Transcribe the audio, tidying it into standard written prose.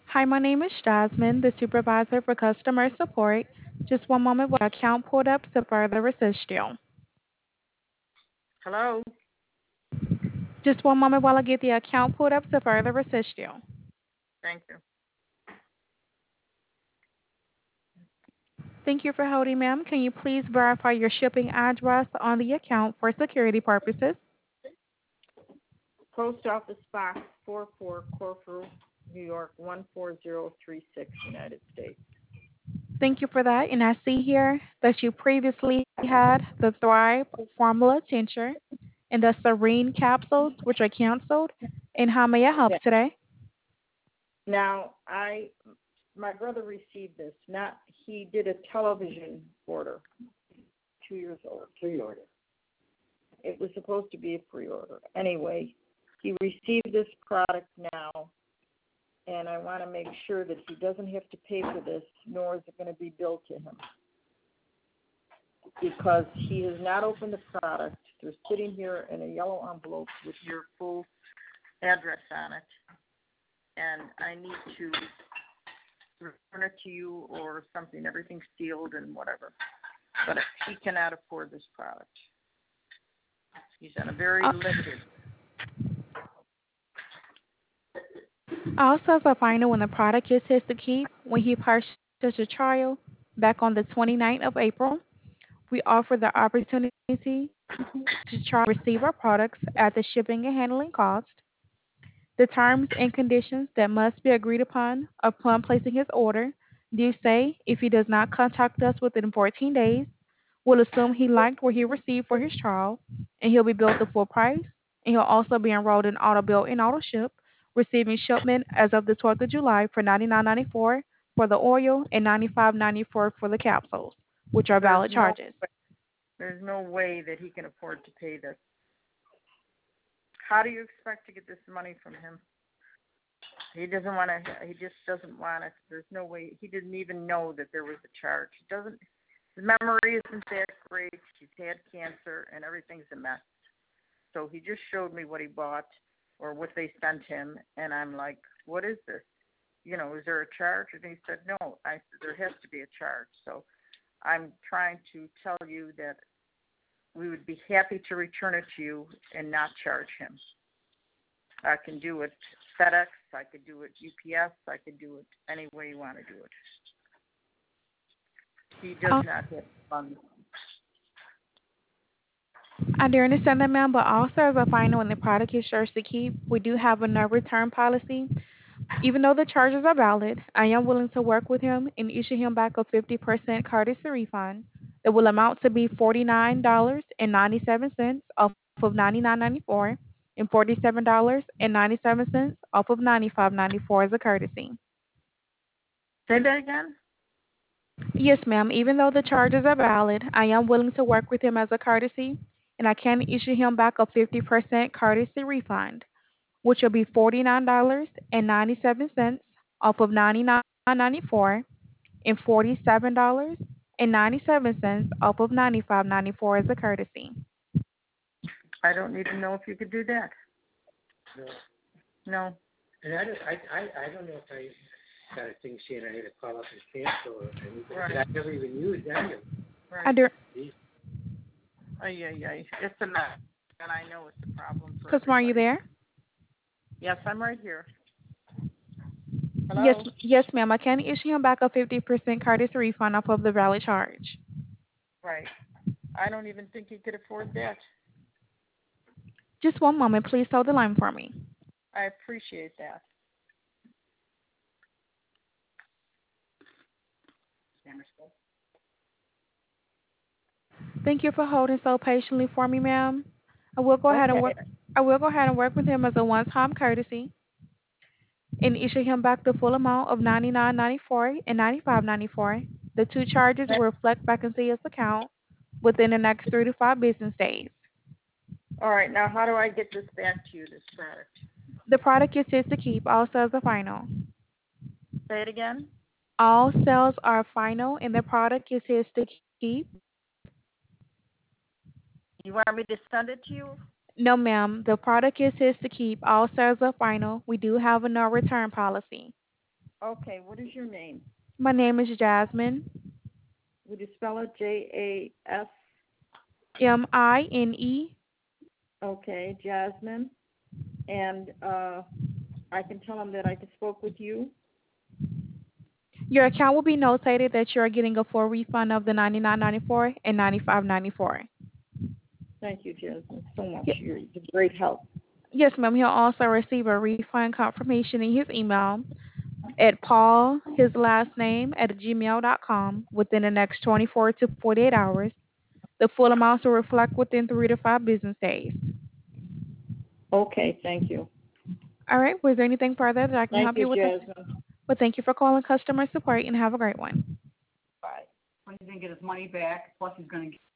Hi, my name is Jasmine, the supervisor for customer support. Just one moment while the account pulled up to further assist you. Hello? Just one moment while I get the account pulled up to further assist you. Thank you. Thank you for holding, ma'am. Can you please verify your shipping address on the account for security purposes? Post Office Box 44, Corfu, New York 14036, United States. Thank you for that. And I see here that you previously had the Thrive Formula Tincture and the Serene capsules, which are canceled. And how may I help Yeah. today? Now, my brother received this. He did a television order, 2 years old. Pre-order. It was supposed to be a pre-order. Anyway, he received this product now, and I want to make sure that he doesn't have to pay for this, nor is it going to be billed to him. Because he has not opened the product. They're sitting here in a yellow envelope with your full address on it. And I need to return it to you or something. Everything's sealed and whatever. But he cannot afford this product. He's on a very limited. Also, as a final, when the product is his to keep, when he purchased a trial back on the 29th of April, we offer the opportunity to try to receive our products at the shipping and handling cost. The terms and conditions that must be agreed upon placing his order do say if he does not contact us within 14 days, we'll assume he liked what he received for his trial, and he'll be billed the full price, and he'll also be enrolled in auto bill and auto ship, receiving shipment as of the 12th of July for $99.94 for the oil and $95.94 for the capsules, which are valid charges. There's no way that he can afford to pay this. How do you expect to get this money from him? He doesn't want to. He just doesn't want it. There's no way. He didn't even know that there was a charge. He doesn't. His memory isn't that great. He's had cancer and everything's a mess. So he just showed me what he bought or what they sent him, and I'm like, what is this? You know, is there a charge? And he said, no. I said, there has to be a charge. So I'm trying to tell you that we would be happy to return it to you and not charge him. I can do it FedEx, I could do it UPS, I could do it any way you want to do it. He does not have funds. I do understand that, ma'am, but also as a final when the product is yours to keep, we do have a no return policy. Even though the charges are valid, I am willing to work with him and issue him back a 50% courtesy refund. It will amount to be $49.97 off of $99.94 and $47.97 off of $95.94 as a courtesy. Say that again? Yes, ma'am. Even though the charges are valid, I am willing to work with him as a courtesy, and I can issue him back a 50% courtesy refund, which will be $49.97 off of $99.94 and $47.97 off of $95.94 as a courtesy. I don't even know if you could do that. No. No. And I don't know if I got a thing saying I had to call up and cancel or anything. Right. I never even used any of them. Right. I do. It's a mess, and I know it's a problem for Customer, are you everybody. there? Yes, I'm right here. Hello? Yes, ma'am. I can issue him back a 50% courtesy refund off of the valid charge. Right. I don't even think he could afford that. Just one moment, please hold the line for me. I appreciate that. Thank you for holding so patiently for me, ma'am. I will go ahead and Okay. work. I will go ahead and work with him as a one-time courtesy and issue him back the full amount of $99.94 and $95.94. The two charges will reflect back into his account within the next 3 to 5 business days. All right. Now, how do I get this back to you, this product? The product is his to keep. All sales are final. Say it again? All sales are final, and the product is his to keep. You want me to send it to you? No, ma'am. The product is his to keep. All sales are final. We do have a no return policy. Okay, what is your name? My name is Jasmine, Would you spell it Jas? Mine. Okay, Jasmine. And I can tell him that I just spoke with you. Your account will be notated that you are getting a full refund of the $99.94 and $95.94. Thank you, Jasmine, so much. You're a great help. Yes, ma'am. He'll also receive a refund confirmation in his email at Paul, his last name, at gmail.com within the next 24 to 48 hours. The full amounts will reflect within 3 to 5 business days. Okay, thank you. All right. Was there anything further that I can Thank help you, you with? Jasmine. Well, thank you for calling customer support and have a great one. Bye. He's gonna get his money back, plus he's gonna